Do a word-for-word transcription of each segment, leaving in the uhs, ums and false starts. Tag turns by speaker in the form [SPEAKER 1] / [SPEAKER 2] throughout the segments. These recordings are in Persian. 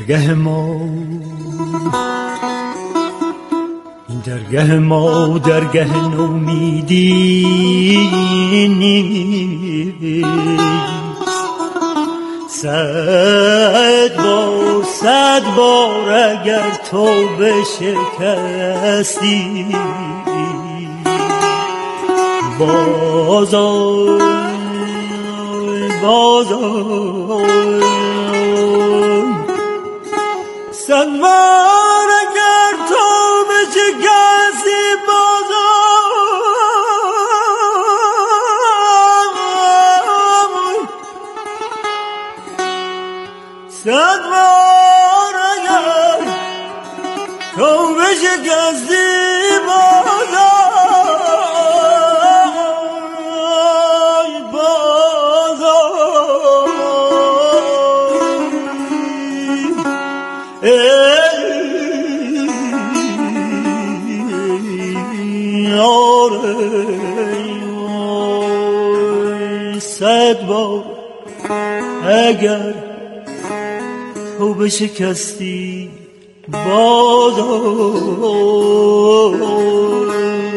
[SPEAKER 1] درگه ما این درگه ما درگه نومیدی نیست. صد بار صد بار اگر تو بشکستی بازار بازار صد بار اگر تو بشکستی بازار صد بار اگر تو بشکستی بازار صد بار اگر تو بشکستی بازار.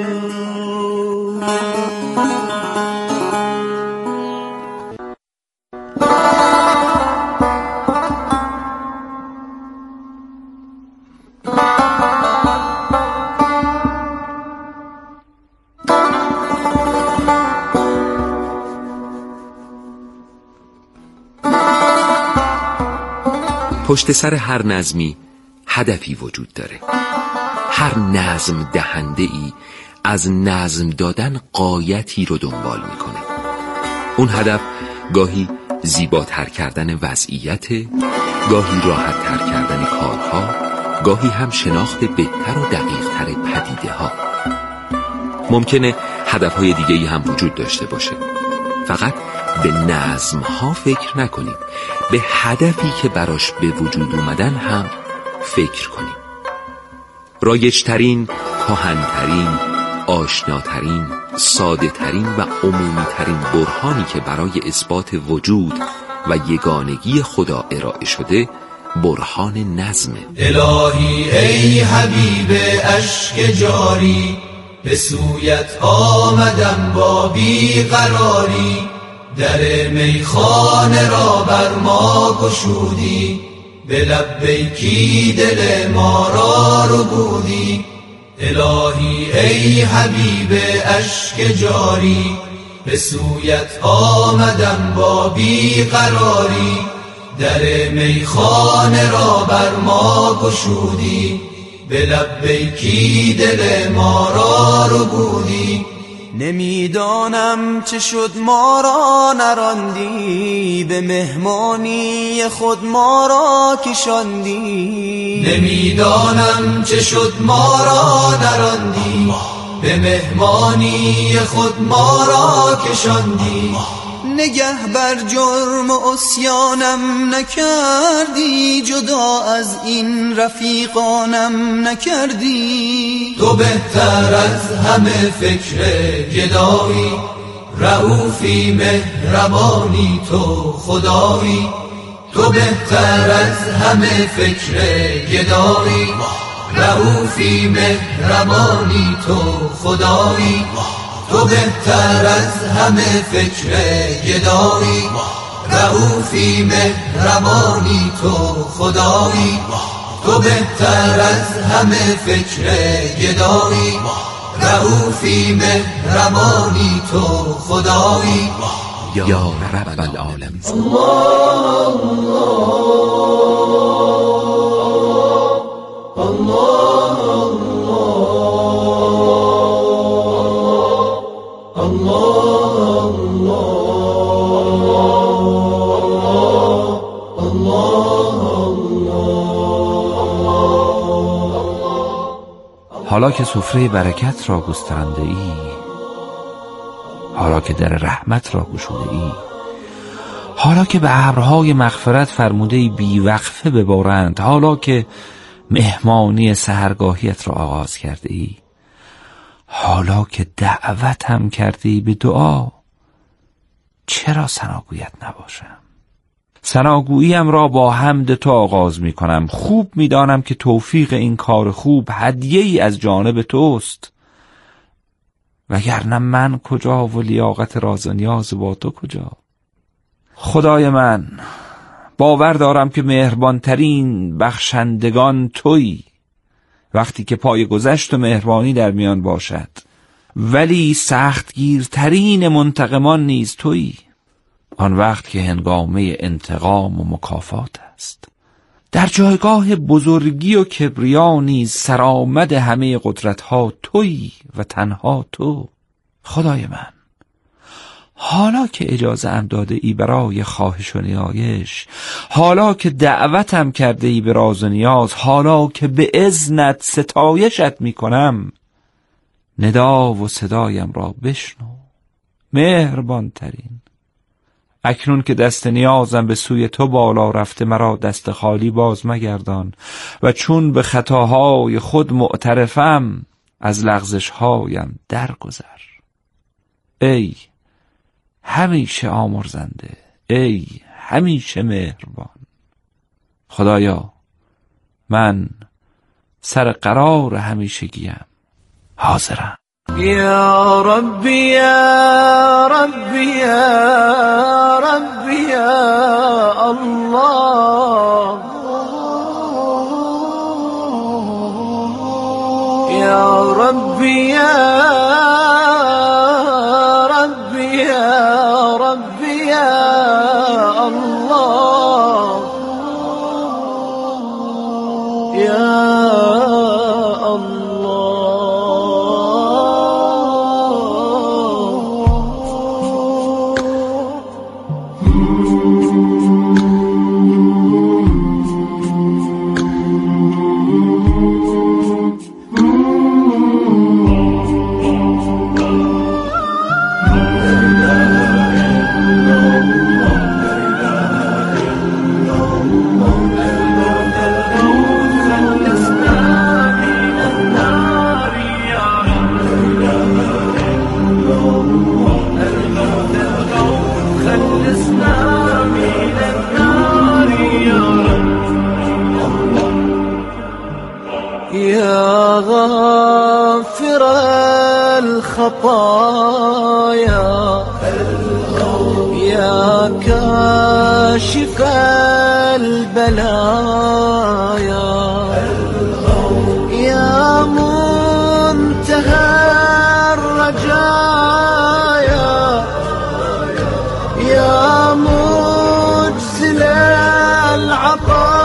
[SPEAKER 2] پشت سر هر نظمی هدفی وجود داره. هر نظم دهنده ای از نظم دادن غایتی رو دنبال میکنه. اون هدف گاهی زیباتر کردن وضعیت، گاهی راحت تر کردن کارها، گاهی هم شناخت بهتر و دقیق تر پدیده ها. ممکنه هدفهای دیگه‌ای هم وجود داشته باشه. فقط به نظم ها فکر نکنیم، به هدفی که براش به وجود اومدن هم فکر کنیم. رایج‌ترین، کهن‌ترین، آشناترین، ساده‌ترین و عمومی‌ترین برهانی که برای اثبات وجود و یگانگی خدا ارائه شده برهان نظمه.
[SPEAKER 3] الهی ای حبیب اشک جاری، به سویت آمدم با بیقراری. در میخانه را بر ما گشودی، به لبیکی دل ما را ربودی. الهی ای حبیب اشک جاری، به سویت آمدم با بیقراری. در میخانه را بر ما گشودی، به لبیکی دل ما را ربودی.
[SPEAKER 4] نمیدانم چه شد ما را نراندی، به مهمانی خود ما را کشاندی.
[SPEAKER 3] نمیدانم چه شد ما را نراندی، به مهمانی خود ما را کشاندی.
[SPEAKER 4] نگه بر جرم و عصیانم نکردی، جدا از این رفیقانم نکردی.
[SPEAKER 3] تو بهتر از همه فکر گدایی، رؤوفی مهربانی تو خدایی. تو بهتر از همه فکر گدایی، رؤوفی مهربانی تو خدایی. تو بهتر از همه فکر گدایی، رؤوفی مهربانی تو خدایی. تو بهتر از همه فکر گدایی، رؤوفی مهربانی تو خدایی.
[SPEAKER 2] یا رب العالمین.
[SPEAKER 3] الله الله الله
[SPEAKER 5] حالا که سفره برکت را گسترانده ای، حالا که در رحمت را گشوده ای، حالا که به ابرهای مغفرت فرموده ای بی وقفه ببارند، حالا که مهمانی سحرگاهیت را آغاز کرده ای، حالا که دعوت هم کرده ای به دعا، چرا ثناگویت نباشم؟ ثناگوییم را با حمد تو آغاز می کنم. خوب می دانم که توفیق این کار خوب هدیه‌ای از جانب توست، وگرنه من کجا و لیاقت راز و نیاز با تو کجا؟ خدای من، باور دارم که مهربانترین بخشندگان تویی وقتی که پای گذشت و مهربانی در میان باشد، ولی سختگیرترین منتقمان نیز تویی آن وقت که هنگامه انتقام و مکافات است. در جایگاه بزرگی و کبریا نیز سرآمد همه قدرت‌ها تویی و تنها تو. خدای من، حالا که اجازه ام داده ای برای خواهش و نیایش، حالا که دعوتم کرده ای به راز و نیاز، حالا که به اذنت ستایشت می کنم، ندا و صدایم را بشنو مهربان ترین. اکنون که دست نیازم به سوی تو بالا رفته، مرا دست خالی باز مگردان و چون به خطاهای خود معترفم از لغزشهایم درگذر. ای همیشه آمرزنده، ای همیشه مهربان. خدایا، من سر قرار همیشگیم حاضرم.
[SPEAKER 3] یا ربی یا ربی یا ربی یا الله، یا ربی یا ربی یا ربی یا الله، یا يا غافر الخطايا يا كاشف البلايا يا منتهى الرجايا يا مجزل العطايا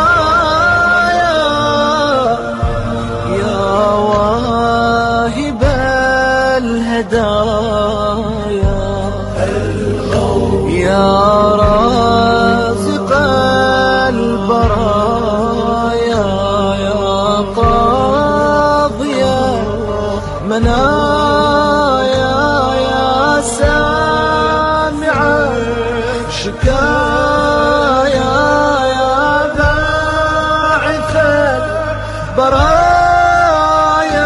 [SPEAKER 3] يا رازق البرايا يا قاضي منايا يا سامع شكايا يا باعث البرايا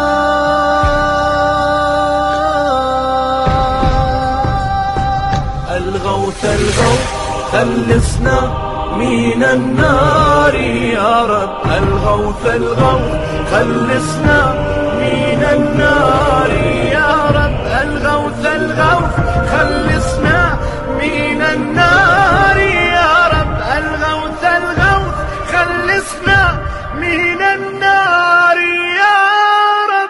[SPEAKER 3] الغوث الغوث خلصنا من النار يا رب، الغوث الغوث خلصنا من النار يا رب، الغوث الغوث خلصنا من النار يا رب، الغوث الغوث خلصنا من النار يا رب.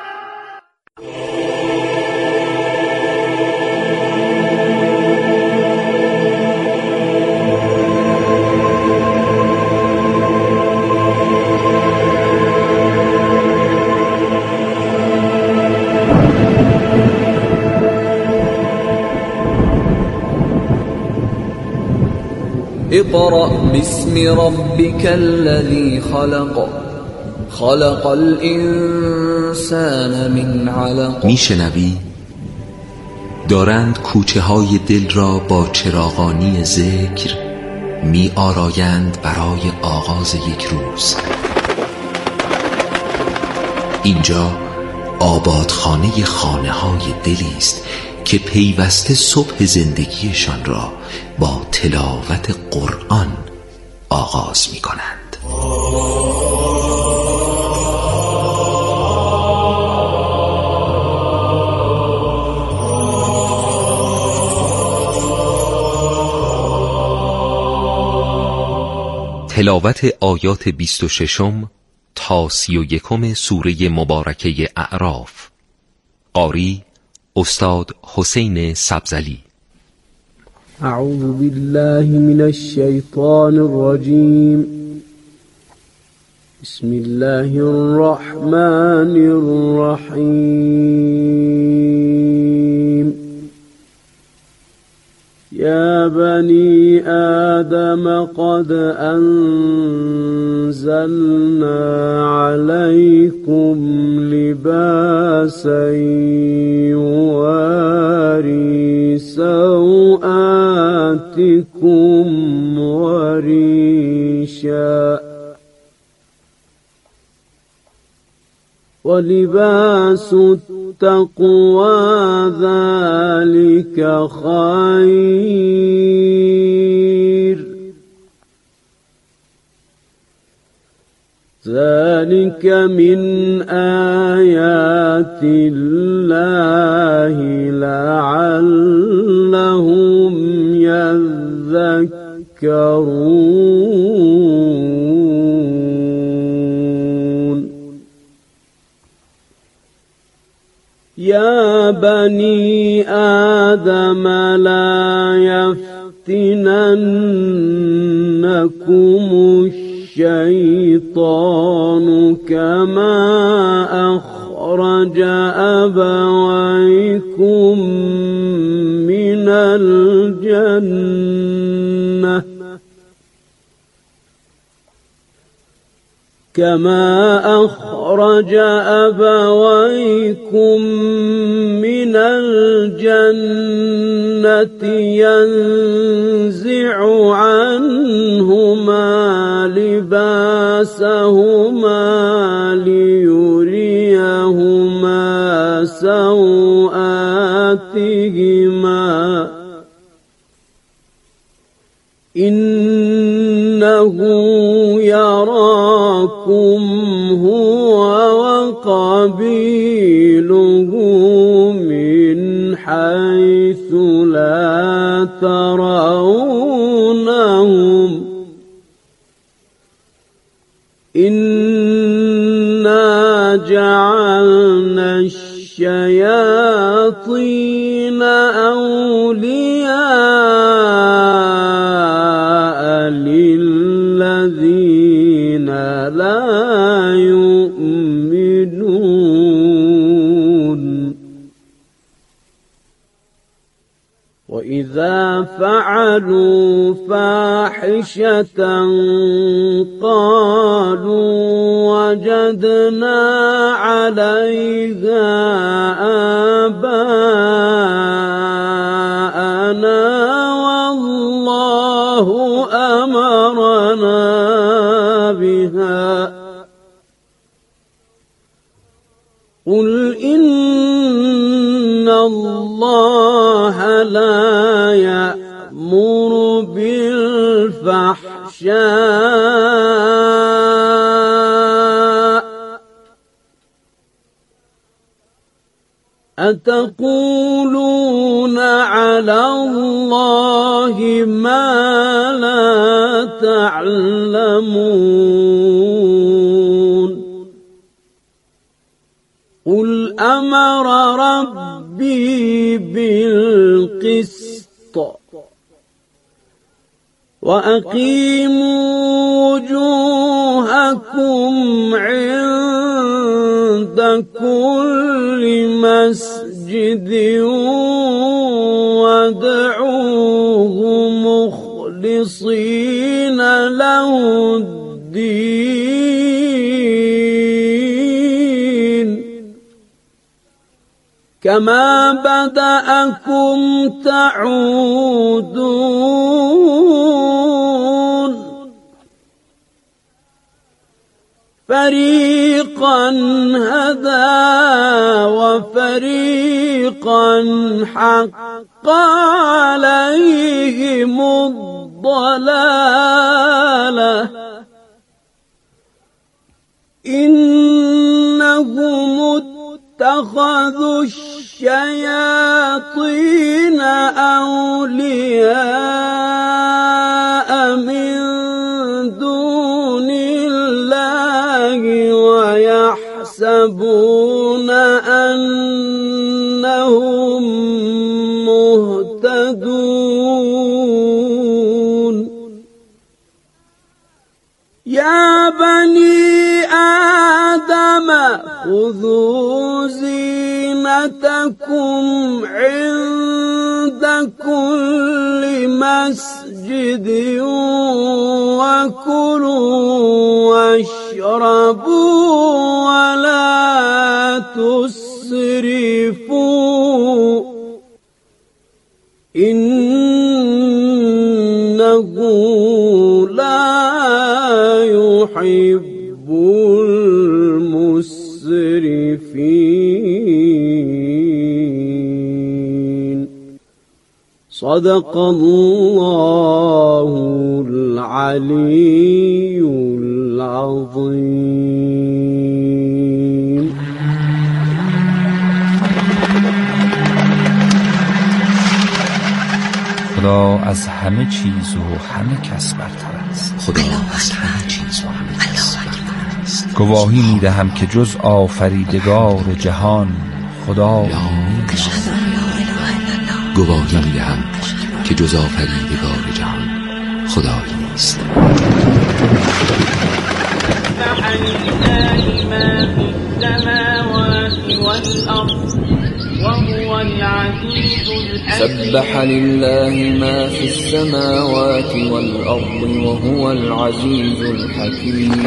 [SPEAKER 3] اقرأ باسم ربك الذي خلق خلق الانسان من علق.
[SPEAKER 2] میشنوی؟ دارند کوچه های دل را با چراغانی ذکر می آرایند برای آغاز یک روز. اینجا آبادخانه خانه های دلی است که پیوسته صبح زندگیشان را با تلاوت قرآن آغاز می کنند. تلاوت آیات بیست و ششم تا سی و یکم سوره مبارکه اعراف. قاری استاد حسین سبزلی.
[SPEAKER 6] اعوذ بالله من الشیطان الرجیم. بسم الله الرحمن الرحیم. يا بني آدم قد أنزلنا عليكم لباسا يواري سوآتكم وريشا ولباس التقوى ذلك خير ذلك من آيات الله لعلهم يذكرون. يا بني آدم لا يفتننكم الشيطان كما أخرج أبويكم من الجنة كما أخرج أبويكم من الجنة ينزع عنهما لباسهما ليريهما سوآتهما إنه يراكم هو وقبيله من حيث لا ترونهم إنا جعلنا الشياطين أولياء للذين لا يؤمنون وإذا فعلوا فاحشة قالوا وجدنا عليها آباءنا والله أمرنا بها قل إن الله لا يأمر بالفحشاء أتقولون على الله ما لا تعلمون قل أمر ربي بالقسط وأقيموا وجوهكم عند كل مسجد وادعوه مخلصين له الدين كما بدأكم تعودون فريقا هدى وفريقا حق عليهم الضلالة إنهم اتخذوا الشياطين أولياء من دون الله ويحسبون أنهم مهتدون يا بني آدم خذوا زينتكم عند كل مسجد وكلوا واشربوا ولا تسرفوا إنه لا يحب المسرفين صدق الله العلي العظيم.
[SPEAKER 5] خدا از همه چیز و همه کس برتر است.
[SPEAKER 2] خدا از همه چیز و همه کس برتر است.
[SPEAKER 5] گواهی میدهم که جز آفریدگار جهان خدا نیست.
[SPEAKER 2] گواهی میدهم که جز آفریدگار جهان خدایی نیست.
[SPEAKER 3] سبح لله ما في السماوات والأرض وهو العزيز الحكيم.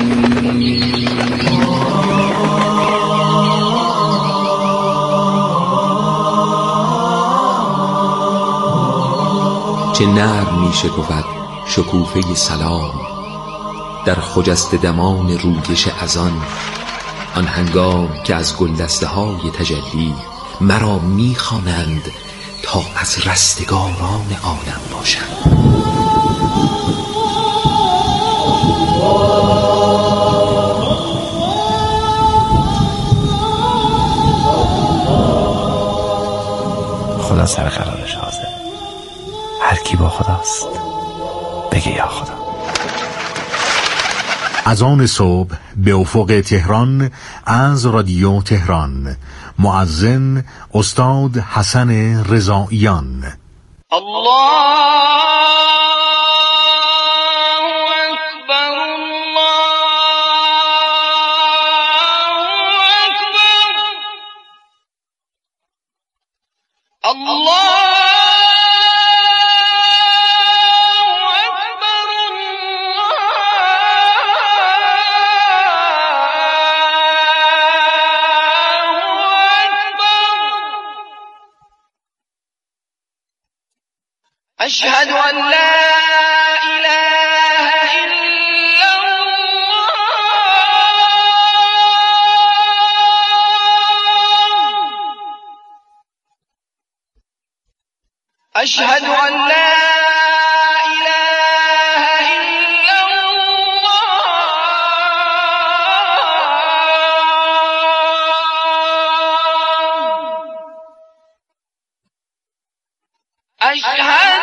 [SPEAKER 2] چه نرم می شکفد شکوفه سلام در خجسته دمان رویش اذان، آن هنگام که از گلدسته های تجلی مرا می خوانند تا از رستگاران عالم باشم.
[SPEAKER 5] خدا سر قرارش حاضر. هر کی با خداست بگه یا خدا.
[SPEAKER 7] از آن صبح به افق تهران از رادیو تهران، مؤذن استاد حسن رضاییان.
[SPEAKER 8] الله اکبر، الله اکبر، الله أشهد أن لا إله إلا الله أشهد أن لا إله إلا الله أشهد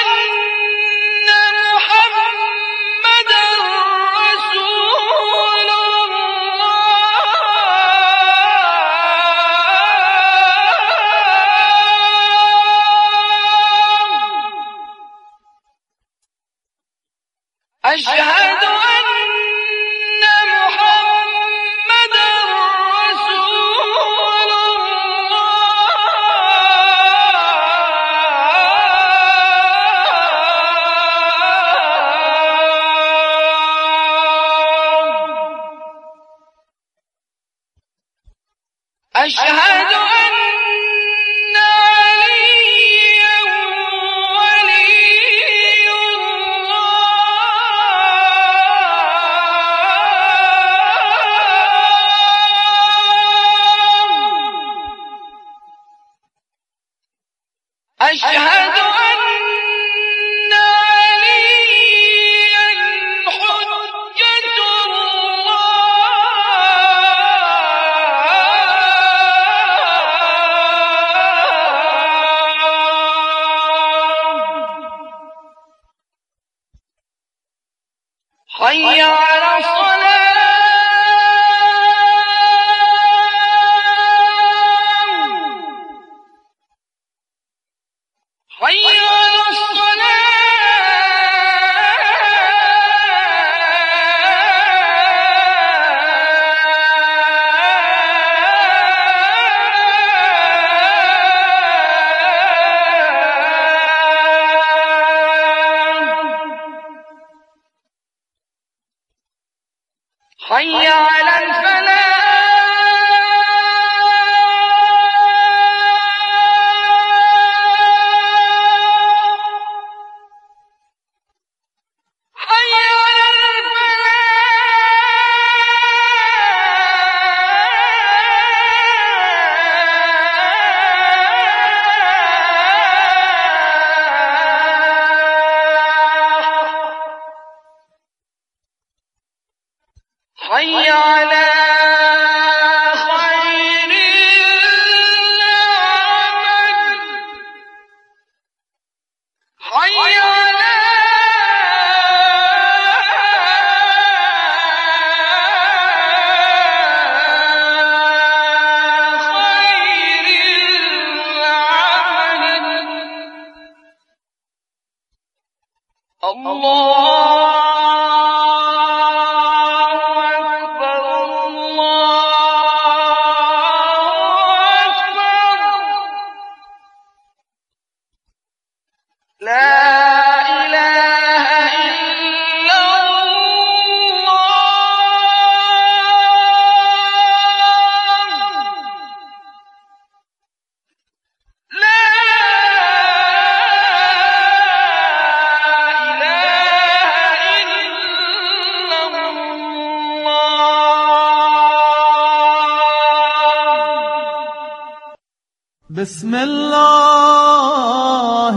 [SPEAKER 8] أشهد أن محمدا رسول الله. أشهد أن حي على الصلاة حي على الصلاة حي على الفلاح حي على حي على خير العمل حي على خير العمل الله
[SPEAKER 4] بسم الله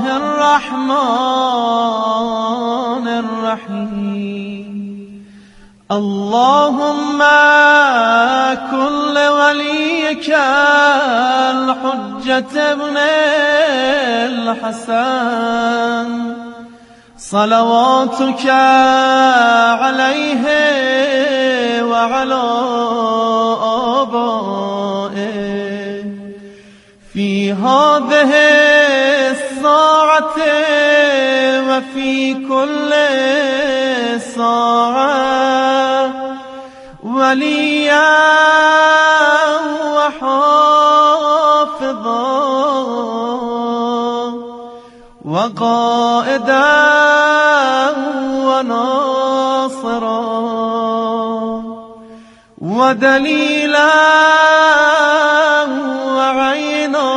[SPEAKER 4] الرحمن الرحيم اللهم كن لوليك الحجة ابن الحسن صلواتك عليه وعلى آبائه في هذه الساعة وفي كل ساعة وليا وحافظا وقائدا وناصرا ودليلا وعينا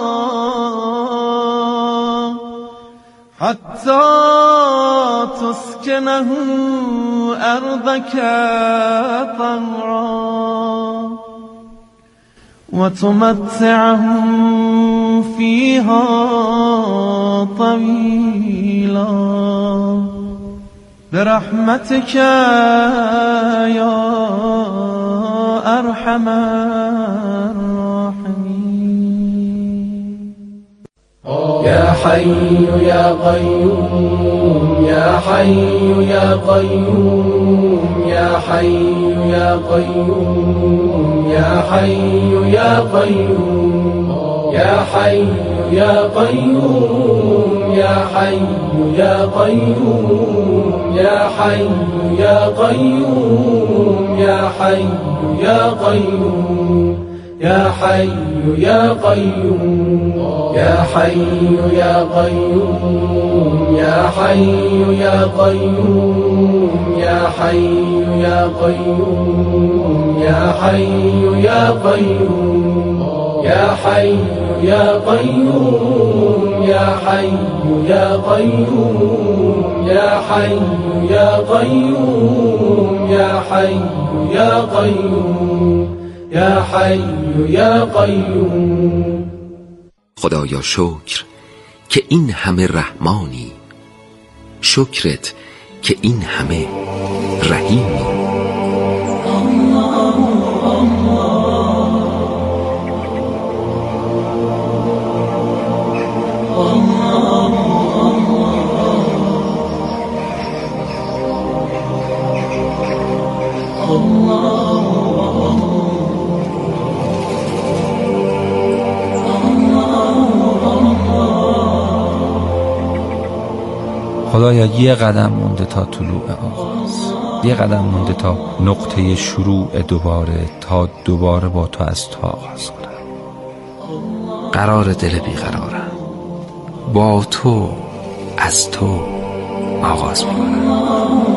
[SPEAKER 4] حتى تسكنه أرضك طوعا وتمتعه فيها طويلا برحمتك يا أرحم الراحمين.
[SPEAKER 9] يا حي يا قيوم يا حي يا قيوم يا حي يا قيوم يا حي يا قيوم يا حي يا قيوم يا حي يا قيوم يا حي يا قيوم يا حي يا قيوم يا حي يا قيوم يا حي يا قيوم يا حي يا قيوم يا حي يا قيوم يا حي يا قيوم يا حي يا قيوم يا حي يا قيوم يا حي يا قيوم يا حي يا قيوم يا حي يا قیوم.
[SPEAKER 2] خدایا شکر که این همه رحمانی، شکرت که این همه رحیمی.
[SPEAKER 5] خدایا یه قدم مونده تا طلوع آغاز، یه قدم مونده تا نقطه شروع دوباره، تا دوباره با تو از تو آغاز کنم. قرار دل بیقرارم، با تو از تو آغاز میکنم.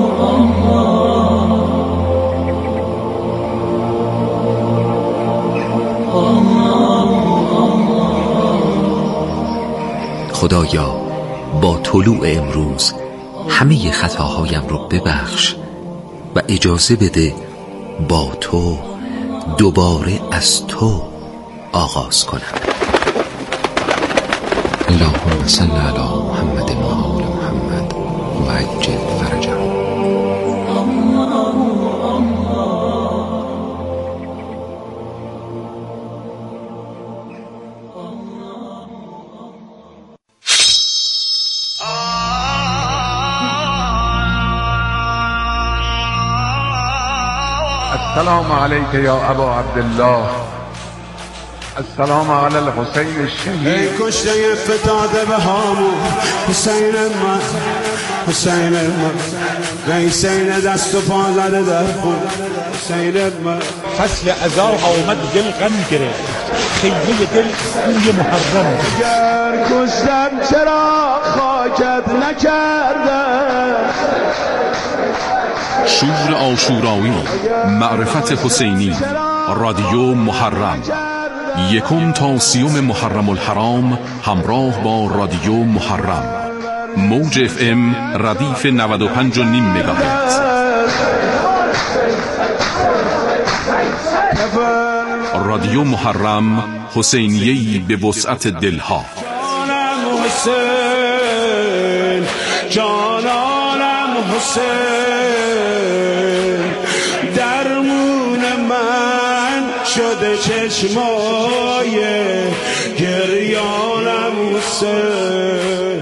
[SPEAKER 2] خدایا با طلوع امروز همه خطاهایم رو ببخش و اجازه بده با تو دوباره از تو آغاز کنم. اللهم صل علی محمد و آل محمد و عجل فرجهم.
[SPEAKER 10] السلام علیک یا ابا عبدالله، السلام علی الحسین الشهید.
[SPEAKER 6] ای کشته فتاده به هامون حسین من، حسین من، حسین دست و پا زده در خون حسین من.
[SPEAKER 1] فصل عزا آمد دل غم گرفت، خیمه دل روی محرم.
[SPEAKER 6] اگر کشتم چرا خاکت نکردم؟
[SPEAKER 11] شور عاشورایی، معرفت حسینی، رادیو محرم، یکم تا سیوم محرم الحرام همراه با رادیو محرم، موج اف ام ردیف نود و پنج و نیم مگاهرتز. رادیو محرم، حسینیه‌ای به وسعت دلها.
[SPEAKER 6] جانم حسین، جانم حسین، درمون من شده چشمای گریانم حسین.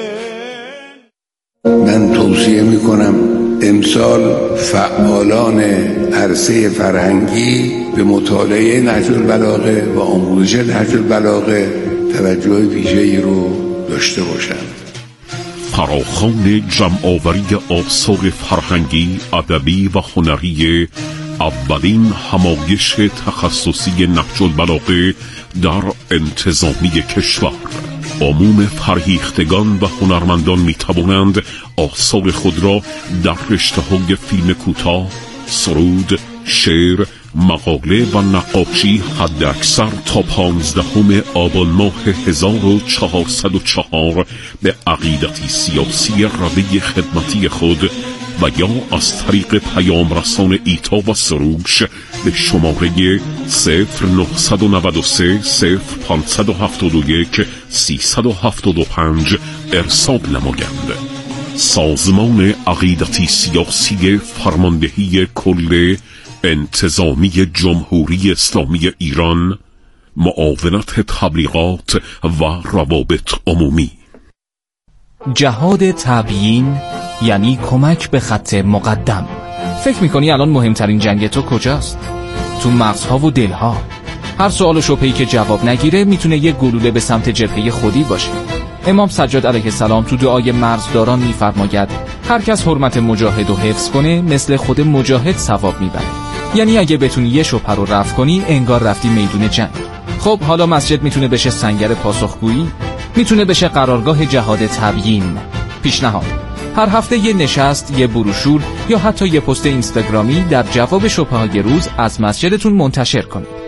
[SPEAKER 12] من توصیه میکنم امسال فعالان عرصه فرهنگی به مطالعه نهج البلاغه و آموزش نهج البلاغه توجه ویژه‌ای رو داشته باشند.
[SPEAKER 13] فراخوان جمع‌آوری آثار فرهنگی، ادبی و هنری اولین همایش تخصصی نهج البلاغه در انتظامی کشور. عموم فرهیختگان و هنرمندان می توانند آثار خود را در رشته‌های فیلم کوتاه، سرود، شعر، مقاله و نقاشی حداکثر تا پانزدهم آبان ماه هزار و چهارصد و چهار به عقیدتی سیاسی روی خدمتی خود و یا از طریق پیام رسان ایتا و سروش به شماره صفر نهصد و نود و سه صفر پانصد و هفتاد و یک سیصد و هفتاد و پنج ارسال نمایند. سازمان عقیدتی سیاسی فرماندهی کل انتظامی جمهوری اسلامی ایران، معاونت تبلیغات و روابط عمومی.
[SPEAKER 14] جهاد تبیین یعنی کمک به خط مقدم. فکر میکنی الان مهمترین جنگ تو کجاست؟ تو مغزها و دلها. هر سوال و شبهه‌ای که جواب نگیره میتونه یک گلوله به سمت جبهه خودی باشه. امام سجاد علیه السلام تو دعای مرزداران میفرماید هر کس حرمت مجاهد رو حفظ کنه مثل خود مجاهد ثواب میبره. یعنی اگه بتونی یه شبهه رو رفع کنی انگار رفتی میدون جنگ. خب حالا مسجد میتونه بشه سنگر پاسخگویی، میتونه بشه قرارگاه جهاد تبیین. پیشنهاد: هر هفته یه نشست، یه بروشور یا حتی یه پست اینستاگرامی در جواب شبهه‌های روز از مسجدتون منتشر کنید.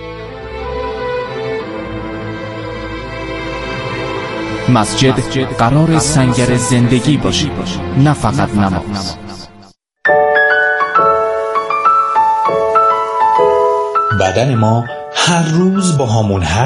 [SPEAKER 14] مسجد قرار سنگر زندگی باشه، نه فقط نماز.
[SPEAKER 15] بدن ما هر روز با هامون